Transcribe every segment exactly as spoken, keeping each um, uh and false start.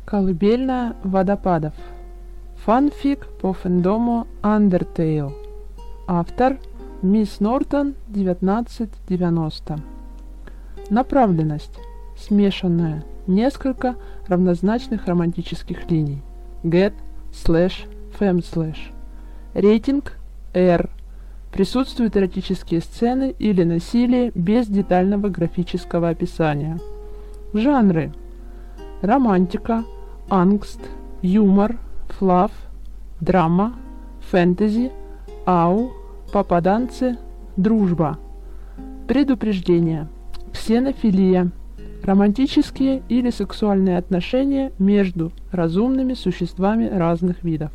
Колыбельная водопадов. Фанфик по фэндому Undertale. Автор Мисс Нортон, девятнадцать девяносто. Направленность. Смешанная. Несколько равнозначных романтических линий. Get, слэш, fem слэш. Рейтинг R. Присутствуют эротические сцены или насилие без детального графического описания. Жанры. Романтика, ангст, юмор, флав, драма, фэнтези, ау, попаданцы, дружба. Предупреждение. Ксенофилия. Романтические или сексуальные отношения между разумными существами разных видов.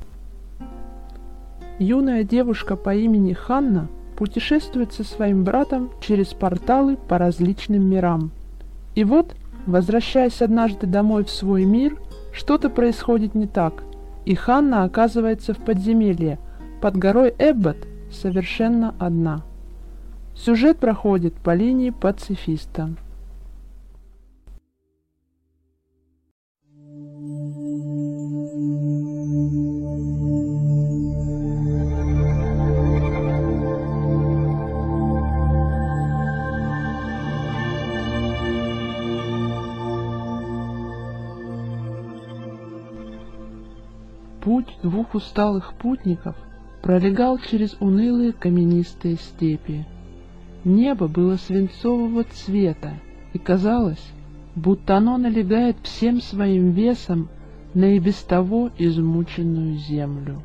Юная девушка по имени Ханна путешествует со своим братом через порталы по различным мирам. И вот, возвращаясь однажды домой в свой мир, что-то происходит не так, и Ханна оказывается в подземелье под горой Эббот совершенно одна. Сюжет проходит по линии пацифиста. Путь двух усталых путников пролегал через унылые каменистые степи. Небо было свинцового цвета, и казалось, будто оно налегает всем своим весом на и без того измученную землю.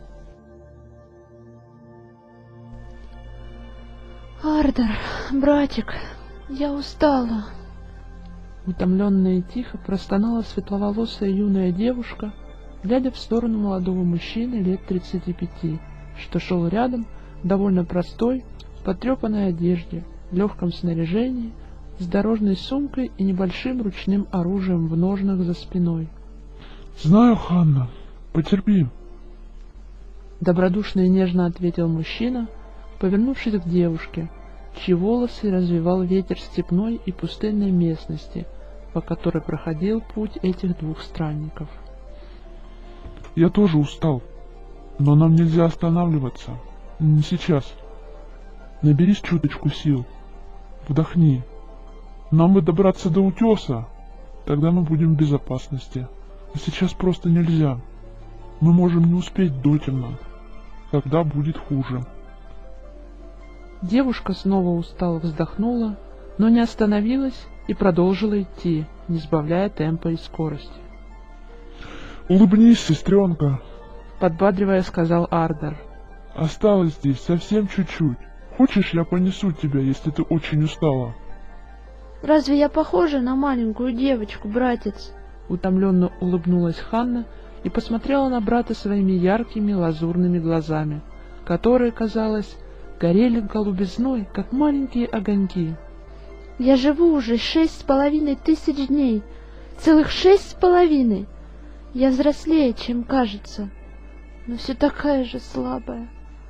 «Ардер, братик, я устала!» Утомленная и тихо простонала светловолосая юная девушка, глядя в сторону молодого мужчины лет тридцати пяти, что шел рядом в довольно простой, потрепанной одежде, легком снаряжении, с дорожной сумкой и небольшим ручным оружием в ножнах за спиной. «Знаю, Ханна, потерпи», — добродушно и нежно ответил мужчина, повернувшись к девушке, чьи волосы развивал ветер степной и пустынной местности, по которой проходил путь этих двух странников. «Я тоже устал, но нам нельзя останавливаться. Не сейчас. Наберись чуточку сил. Вдохни. Нам бы добраться до утеса. Тогда мы будем в безопасности. А сейчас просто нельзя. Мы можем не успеть дотемно. Тогда будет хуже». Девушка снова устало вздохнула, но не остановилась и продолжила идти, не сбавляя темпа и скорости. «Улыбнись, сестренка», — подбадривая, сказал Ардер. «Осталось здесь совсем чуть-чуть. Хочешь, я понесу тебя, если ты очень устала?» «Разве я похожа на маленькую девочку, братец?» Утомленно улыбнулась Ханна и посмотрела на брата своими яркими лазурными глазами, которые, казалось, горели голубизной, как маленькие огоньки. «Я живу уже шесть с половиной тысяч дней. Целых шесть с половиной. Я взрослее, чем кажется, но все такая же слабая».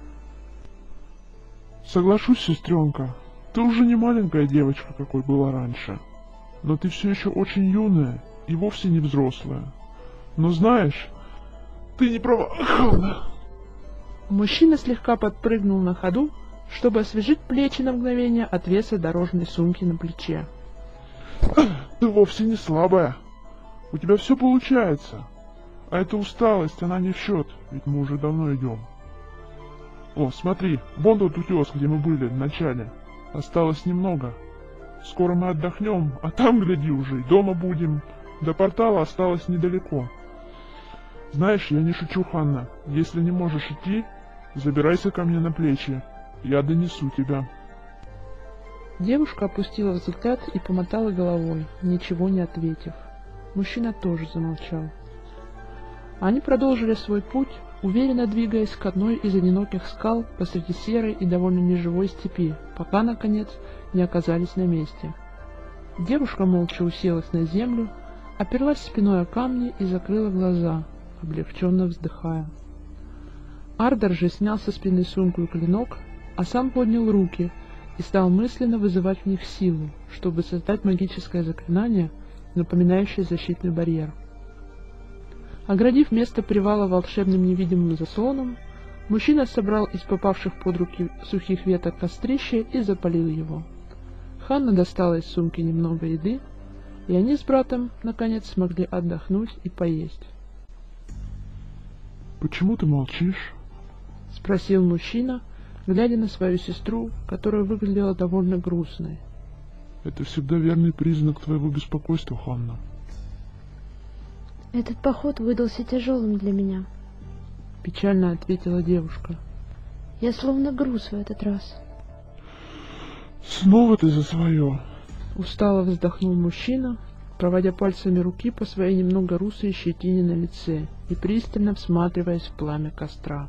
«Соглашусь, сестренка, ты уже не маленькая девочка, какой была раньше, но ты все еще очень юная и вовсе не взрослая. Но знаешь, ты не права, Ханна». Мужчина слегка подпрыгнул на ходу, чтобы освежить плечи на мгновение от веса дорожной сумки на плече. «Ты вовсе не слабая. У тебя все получается. А эта усталость, она не в счет, ведь мы уже давно идем. О, смотри, вон тот утес, где мы были в начале. Осталось немного. Скоро мы отдохнем, а там, гляди, уже и дома будем. До портала осталось недалеко. Знаешь, я не шучу, Ханна. Если не можешь идти, забирайся ко мне на плечи. Я донесу тебя». Девушка опустила взгляд и помотала головой, ничего не ответив. Мужчина тоже замолчал. Они продолжили свой путь, уверенно двигаясь к одной из одиноких скал посреди серой и довольно неживой степи, пока, наконец, не оказались на месте. Девушка молча уселась на землю, оперлась спиной о камни и закрыла глаза, облегченно вздыхая. Ардер же снял со спины сумку и клинок, а сам поднял руки и стал мысленно вызывать в них силу, чтобы создать магическое заклинание, напоминающее защитный барьер. Оградив место привала волшебным невидимым заслоном, мужчина собрал из попавших под руки сухих веток кострище и запалил его. Ханна достала из сумки немного еды, и они с братом, наконец, смогли отдохнуть и поесть. «Почему ты молчишь?» — спросил мужчина, глядя на свою сестру, которая выглядела довольно грустной. «Это всегда верный признак твоего беспокойства, Ханна». Этот поход выдался тяжелым для меня. Печально ответила девушка. Я словно груз в этот раз. «Снова ты за свое!» Устало вздохнул мужчина, проводя пальцами руки по своей немного русой щетине на лице и пристально всматриваясь в пламя костра.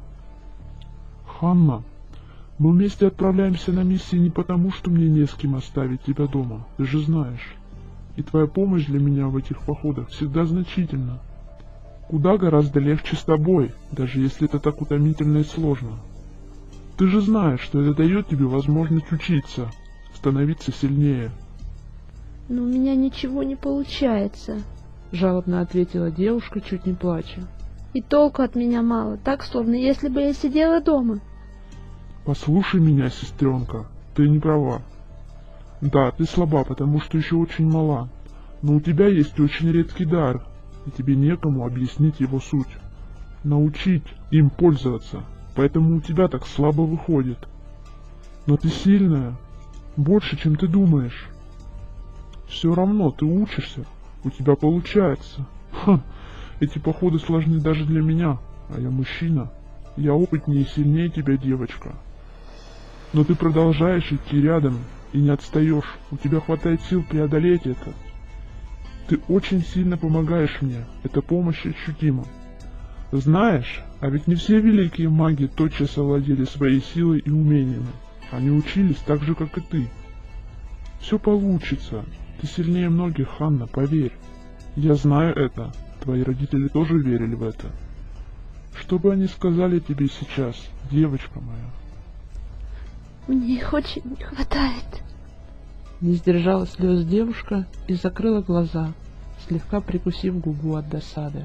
«Ханна, мы вместе отправляемся на миссии не потому, что мне не с кем оставить тебя дома, ты же знаешь. И твоя помощь для меня в этих походах всегда значительна. Куда гораздо легче с тобой, даже если это так утомительно и сложно. Ты же знаешь, что это дает тебе возможность учиться, становиться сильнее». «Но у меня ничего не получается», — жалобно ответила девушка, чуть не плача. «И толку от меня мало, так, словно если бы я сидела дома». «Послушай меня, сестренка, ты не права. Да, ты слаба, потому что еще очень мала, но у тебя есть очень редкий дар, и тебе некому объяснить его суть, научить им пользоваться, поэтому у тебя так слабо выходит. Но ты сильная, больше, чем ты думаешь. Все равно ты учишься, у тебя получается. Ха, эти походы сложны даже для меня, а я мужчина, я опытнее и сильнее тебя, девочка. Но ты продолжаешь идти рядом и не отстаешь, у тебя хватает сил преодолеть это. Ты очень сильно помогаешь мне, эта помощь ощутима. Знаешь, а ведь не все великие маги тотчас овладели своей силой и умениями. Они учились так же, как и ты. Все получится. Ты сильнее многих, Ханна, поверь. Я знаю это. Твои родители тоже верили в это. Что бы они сказали тебе сейчас, девочка моя?» «Мне их очень не хватает». Не сдержала слез девушка и закрыла глаза, слегка прикусив губу от досады.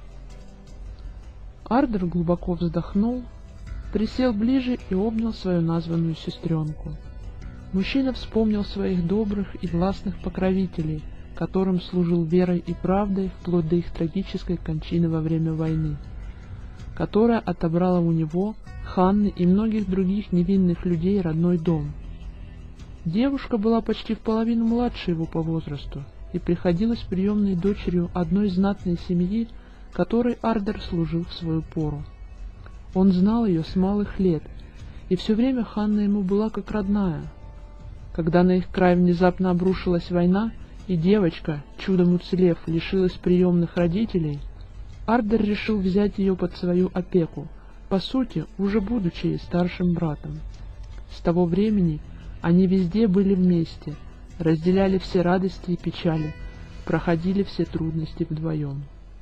Ардер глубоко вздохнул, присел ближе и обнял свою названную сестренку. Мужчина вспомнил своих добрых и властных покровителей, которым служил верой и правдой вплоть до их трагической кончины во время войны, которая отобрала у него, Ханны и многих других невинных людей родной дом. Девушка была почти в половину младше его по возрасту и приходилась приемной дочерью одной знатной семьи, которой Ардер служил в свою пору. Он знал ее с малых лет, и все время Ханна ему была как родная. Когда на их край внезапно обрушилась война, и девочка, чудом уцелев, лишилась приемных родителей, Ардер решил взять ее под свою опеку, по сути, уже будучи старшим братом. С того времени они везде были вместе, разделяли все радости и печали, проходили все трудности вдвоем.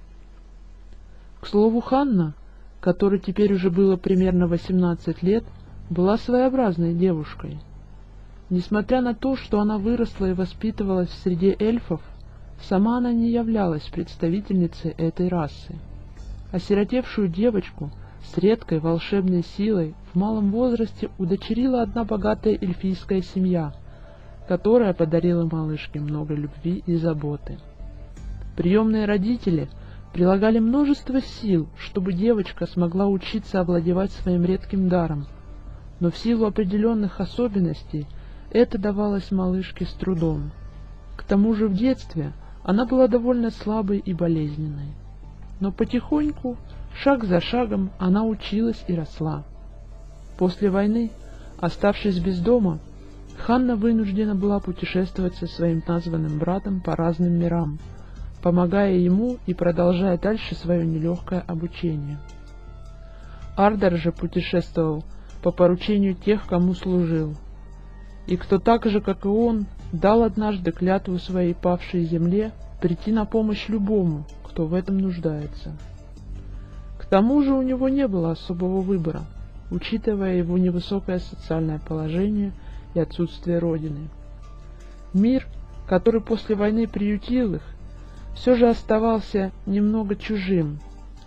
К слову, Ханна, которой теперь уже было примерно восемнадцать лет, была своеобразной девушкой. Несмотря на то, что она выросла и воспитывалась в среде эльфов, сама она не являлась представительницей этой расы. Осиротевшую девочку с редкой волшебной силой в малом возрасте удочерила одна богатая эльфийская семья, которая подарила малышке много любви и заботы. Приемные родители прилагали множество сил, чтобы девочка смогла учиться овладевать своим редким даром, но в силу определенных особенностей это давалось малышке с трудом. К тому же в детстве она была довольно слабой и болезненной. Но потихоньку, шаг за шагом, она училась и росла. После войны, оставшись без дома, Ханна вынуждена была путешествовать со своим названным братом по разным мирам, помогая ему и продолжая дальше свое нелегкое обучение. Ардер же путешествовал по поручению тех, кому служил, и кто так же, как и он, дал однажды клятву своей павшей земле прийти на помощь любому, кто в этом нуждается. К тому же у него не было особого выбора, учитывая его невысокое социальное положение и отсутствие родины. Мир, который после войны приютил их, все же оставался немного чужим,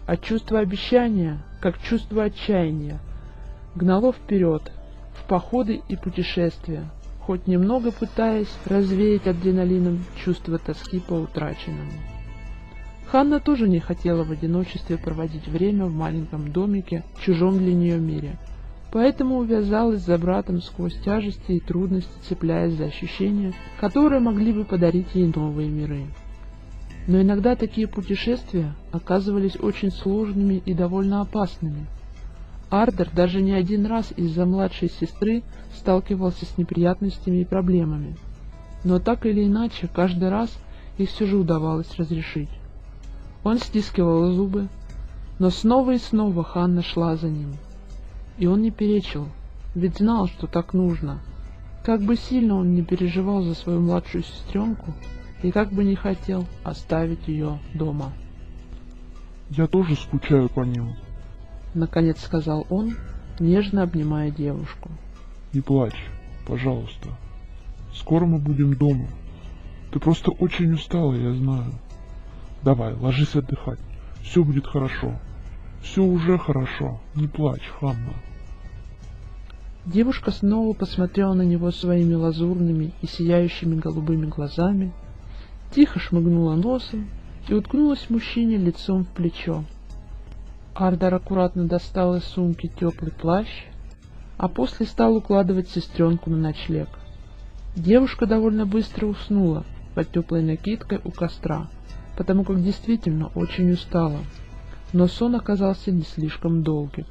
а чувство обещания, как чувство отчаяния, гнало вперед, в походы и путешествия, хоть немного пытаясь развеять адреналином чувство тоски по утраченному. Ханна тоже не хотела в одиночестве проводить время в маленьком домике в чужом для нее мире, поэтому увязалась за братом сквозь тяжести и трудности, цепляясь за ощущения, которые могли бы подарить ей новые миры. Но иногда такие путешествия оказывались очень сложными и довольно опасными. Ардер даже не один раз из-за младшей сестры сталкивался с неприятностями и проблемами, но так или иначе каждый раз их все же удавалось разрешить. Он стискивал зубы, но снова и снова Ханна шла за ним. И он не перечил, ведь знал, что так нужно. Как бы сильно он не переживал за свою младшую сестренку, и как бы не хотел оставить ее дома. Я тоже скучаю по ним. Наконец сказал он, нежно обнимая девушку. Не плачь, пожалуйста. Скоро мы будем дома. Ты просто очень устала, я знаю. Давай, ложись отдыхать. Все будет хорошо. Все уже хорошо. Не плачь, Ханна. Девушка снова посмотрела на него своими лазурными и сияющими голубыми глазами, тихо шмыгнула носом и уткнулась мужчине лицом в плечо. Ардер аккуратно достал из сумки теплый плащ, а после стал укладывать сестренку на ночлег. Девушка довольно быстро уснула под теплой накидкой у костра, потому как действительно очень устала, но сон оказался не слишком долгим.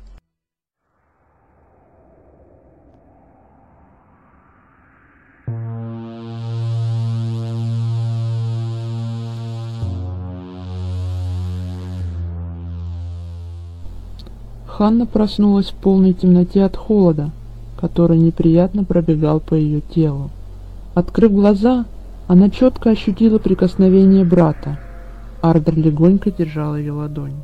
Ханна проснулась в полной темноте от холода, который неприятно пробегал по ее телу. Открыв глаза, она четко ощутила прикосновение брата. Ардер легонько держал ее ладонь.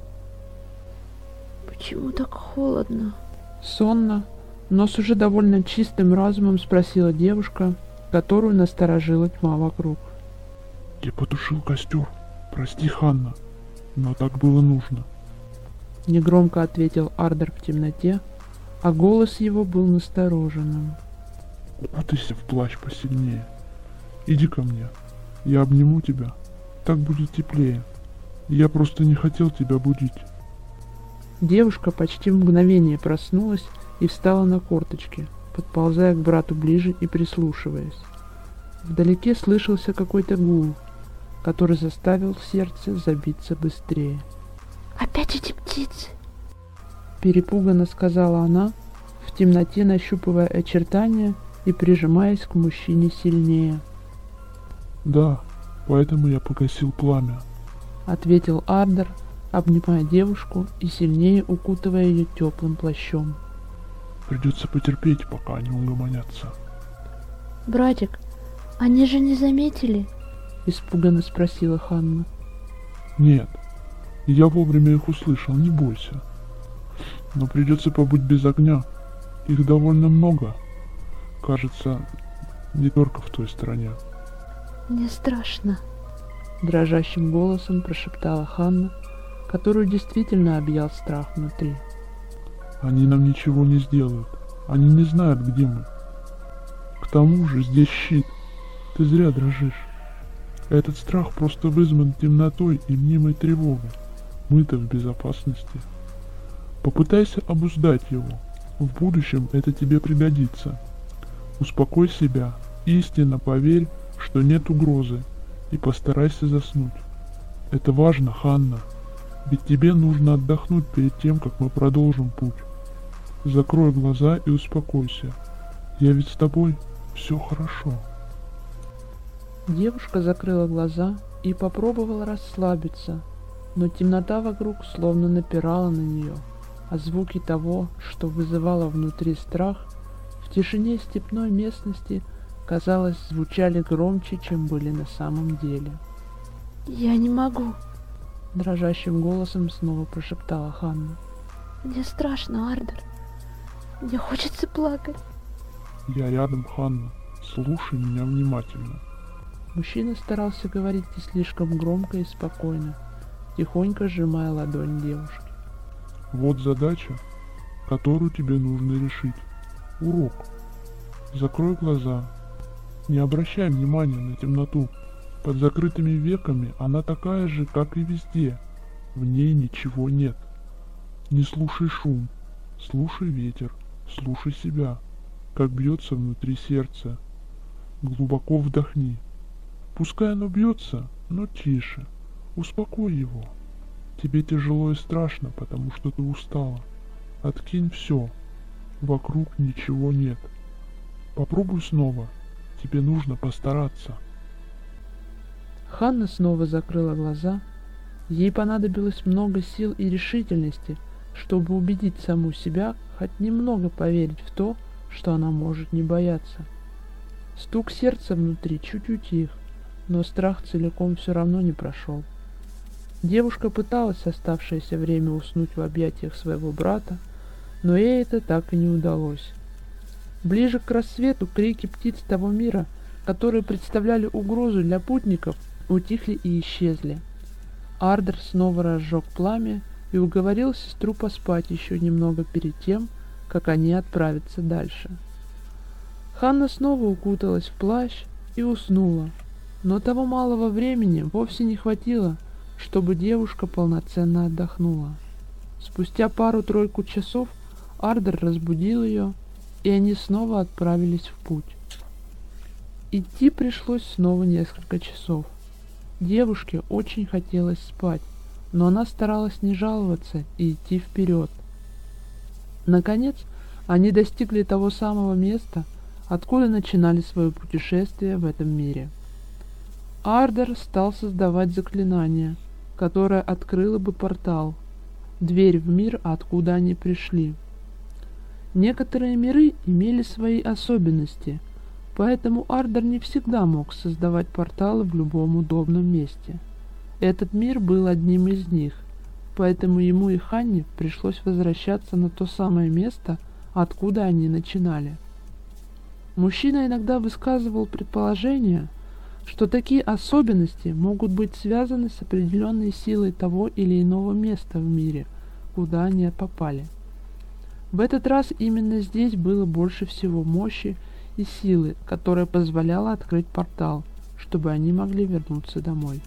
«Почему так холодно?» Сонно, но с уже довольно чистым разумом спросила девушка, которую насторожила тьма вокруг. Я потушил костер. Прости, Ханна, но так было нужно. Негромко ответил Ардер в темноте, а голос его был настороженным. Укутайся в плащ посильнее. Иди ко мне. Я обниму тебя. Так будет теплее. Я просто не хотел тебя будить. Девушка почти в мгновение проснулась и встала на корточки, подползая к брату ближе и прислушиваясь. Вдалеке слышался какой-то гул, который заставил сердце забиться быстрее. «Опять эти птицы!» Перепуганно сказала она, в темноте нащупывая очертания и прижимаясь к мужчине сильнее. Да, поэтому я погасил пламя. Ответил Ардер, обнимая девушку и сильнее укутывая ее теплым плащом. Придется потерпеть, пока они угомонятся. «Братик, они же не заметили?» Испуганно спросила Ханна. Нет, я вовремя их услышал, не бойся. Но придется побыть без огня. Их довольно много. Кажется, не только в той стороне. «Мне страшно», — дрожащим голосом прошептала Ханна, которую действительно объял страх внутри. Они нам ничего не сделают. Они не знают, где мы. К тому же здесь щит. Ты зря дрожишь. Этот страх просто вызван темнотой и мнимой тревогой. Мы-то в безопасности. Попытайся обуздать его. В будущем это тебе пригодится. Успокой себя. Истинно поверь, что нет угрозы, и постарайся заснуть. Это важно, Ханна. Ведь тебе нужно отдохнуть перед тем, как мы продолжим путь. Закрой глаза и успокойся. Я ведь с тобой. Все хорошо. Девушка закрыла глаза и попробовала расслабиться, но темнота вокруг словно напирала на нее, а звуки того, что вызывало внутри страх, в тишине степной местности, казалось, звучали громче, чем были на самом деле. «Я не могу», — дрожащим голосом снова прошептала Ханна. «Мне страшно, Ардер. Мне хочется плакать». Я рядом, Ханна. Слушай меня внимательно. Мужчина старался говорить не слишком громко и спокойно, тихонько сжимая ладонь девушки. Вот задача, которую тебе нужно решить. Урок. Закрой глаза. Не обращай внимания на темноту. Под закрытыми веками она такая же, как и везде. В ней ничего нет. Не слушай шум. Слушай ветер. Слушай себя, как бьется внутри сердца. Глубоко вдохни. Пускай оно бьется, но тише. Успокой его. Тебе тяжело и страшно, потому что ты устала. Откинь все. Вокруг ничего нет. Попробуй снова. Тебе нужно постараться. Ханна снова закрыла глаза. Ей понадобилось много сил и решительности, чтобы убедить саму себя хоть немного поверить в то, что она может не бояться. Стук сердца внутри чуть утих, но страх целиком все равно не прошел. Девушка пыталась оставшееся время уснуть в объятиях своего брата, но ей это так и не удалось. Ближе к рассвету крики птиц того мира, которые представляли угрозу для путников, утихли и исчезли. Ардер снова разжег пламя и уговорил сестру поспать еще немного перед тем, как они отправятся дальше. Ханна снова укуталась в плащ и уснула, но того малого времени вовсе не хватило, чтобы девушка полноценно отдохнула. Спустя пару-тройку часов Ардер разбудил ее, и они снова отправились в путь. Идти пришлось снова несколько часов. Девушке очень хотелось спать, но она старалась не жаловаться и идти вперед. Наконец, они достигли того самого места, откуда начинали свое путешествие в этом мире. Ардер стал создавать заклинание, которое открыло бы портал, дверь в мир, откуда они пришли. Некоторые миры имели свои особенности, поэтому Ардер не всегда мог создавать порталы в любом удобном месте. Этот мир был одним из них, поэтому ему и Ханне пришлось возвращаться на то самое место, откуда они начинали. Мужчина иногда высказывал предположение, что такие особенности могут быть связаны с определенной силой того или иного места в мире, куда они попали. В этот раз именно здесь было больше всего мощи и силы, которая позволяла открыть портал, чтобы они могли вернуться домой.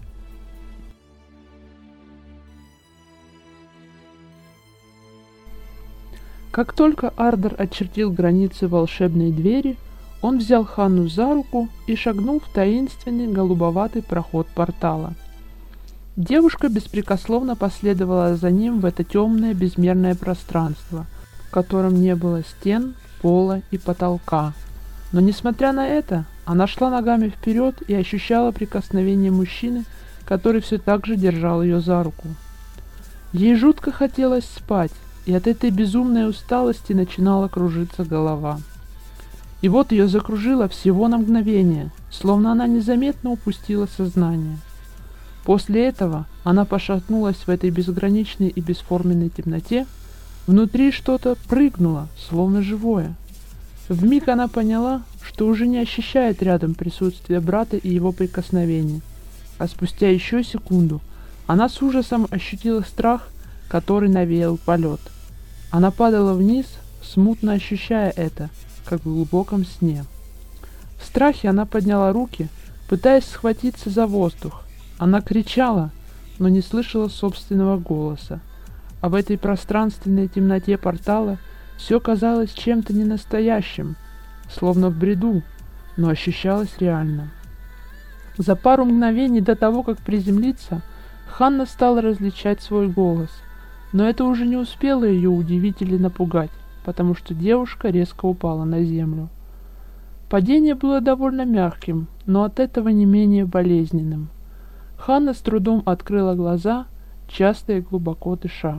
Как только Ардер очертил границы волшебной двери, он взял Ханну за руку и шагнул в таинственный голубоватый проход портала. Девушка беспрекословно последовала за ним в это темное безмерное пространство, в котором не было стен, пола и потолка. Но несмотря на это, она шла ногами вперед и ощущала прикосновение мужчины, который все так же держал ее за руку. Ей жутко хотелось спать, и от этой безумной усталости начинала кружиться голова. И вот ее закружило всего на мгновение, словно она незаметно упустила сознание. После этого она пошатнулась в этой безграничной и бесформенной темноте. Внутри что-то прыгнуло, словно живое. Вмиг она поняла, что уже не ощущает рядом присутствие брата и его прикосновения, а спустя еще секунду она с ужасом ощутила страх, который навеял полет. Она падала вниз, смутно ощущая это, как в глубоком сне. В страхе она подняла руки, пытаясь схватиться за воздух. Она кричала, но не слышала собственного голоса. А в этой пространственной темноте портала все казалось чем-то ненастоящим, словно в бреду, но ощущалось реально. За пару мгновений до того, как приземлиться, Ханна стала различать свой голос, но это уже не успело ее удивить или напугать, потому что девушка резко упала на землю. Падение было довольно мягким, но от этого не менее болезненным. Ханна с трудом открыла глаза, часто и глубоко дыша.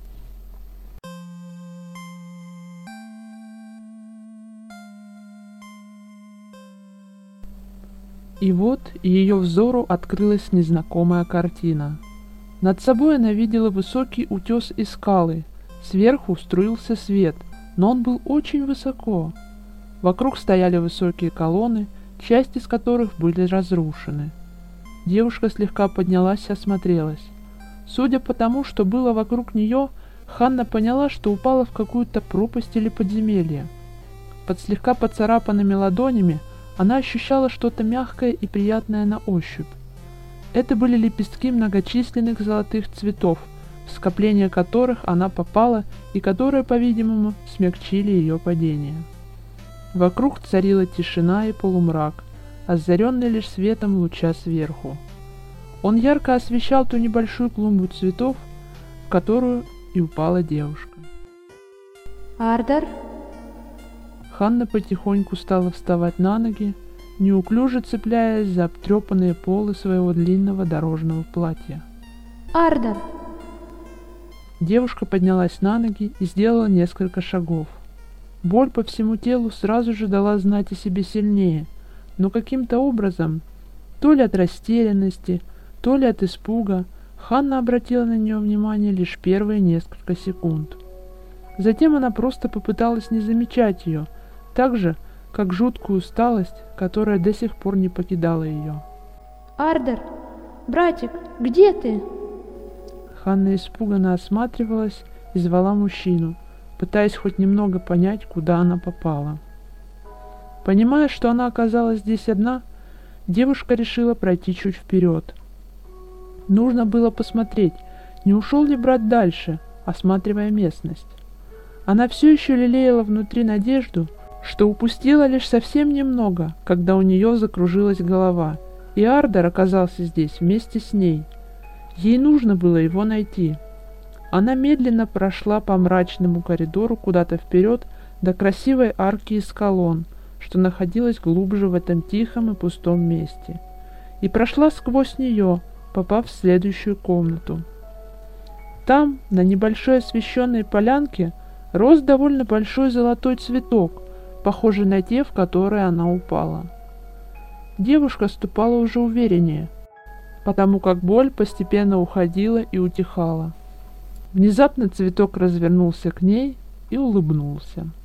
И вот ее взору открылась незнакомая картина. Над собой она видела высокий утес и скалы. Сверху струился свет, но он был очень высоко. Вокруг стояли высокие колонны, часть из которых были разрушены. Девушка слегка поднялась и осмотрелась. Судя по тому, что было вокруг нее, Ханна поняла, что упала в какую-то пропасть или подземелье. Под слегка поцарапанными ладонями она ощущала что-то мягкое и приятное на ощупь. Это были лепестки многочисленных золотых цветов, в скопление которых она попала и которые, по-видимому, смягчили ее падение. Вокруг царила тишина и полумрак, озаренный лишь светом луча сверху. Он ярко освещал ту небольшую клумбу цветов, в которую и упала девушка. Ардар? Ханна потихоньку стала вставать на ноги, неуклюже цепляясь за обтрепанные полы своего длинного дорожного платья. Ардар! Девушка поднялась на ноги и сделала несколько шагов. Боль по всему телу сразу же дала знать о себе сильнее, но каким-то образом, то ли от растерянности, то ли от испуга, Ханна обратила на нее внимание лишь первые несколько секунд. Затем она просто попыталась не замечать ее, так же, как жуткую усталость, которая до сих пор не покидала ее. Ардар, братик, где ты? Ханна испуганно осматривалась и звала мужчину, пытаясь хоть немного понять, куда она попала. Понимая, что она оказалась здесь одна, девушка решила пройти чуть вперед. Нужно было посмотреть, не ушел ли брат дальше, осматривая местность. Она все еще лелеяла внутри надежду, что упустила лишь совсем немного, когда у нее закружилась голова, и Ардар оказался здесь вместе с ней. Ей нужно было его найти. Она медленно прошла по мрачному коридору куда-то вперед до красивой арки из колонн, что находилась глубже в этом тихом и пустом месте, и прошла сквозь нее, попав в следующую комнату. Там, на небольшой освещенной полянке, рос довольно большой золотой цветок, похожий на те, в которые она упала. Девушка ступала уже увереннее, потому как боль постепенно уходила и утихала. Внезапно цветок развернулся к ней и улыбнулся.